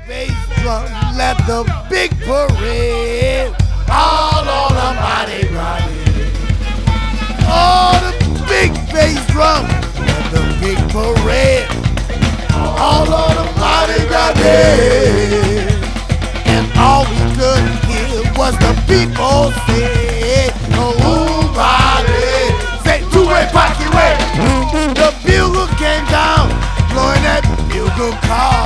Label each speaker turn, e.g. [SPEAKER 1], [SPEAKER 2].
[SPEAKER 1] bass drum led the big parade. All on a Mardi Gras day. Oh, the big bass drum led the big parade. All on a Mardi Gras day. And all we could hear was the people say, oh, Mardi. Say, two-way, pocket way. The bugle came down, blowing that bugle call.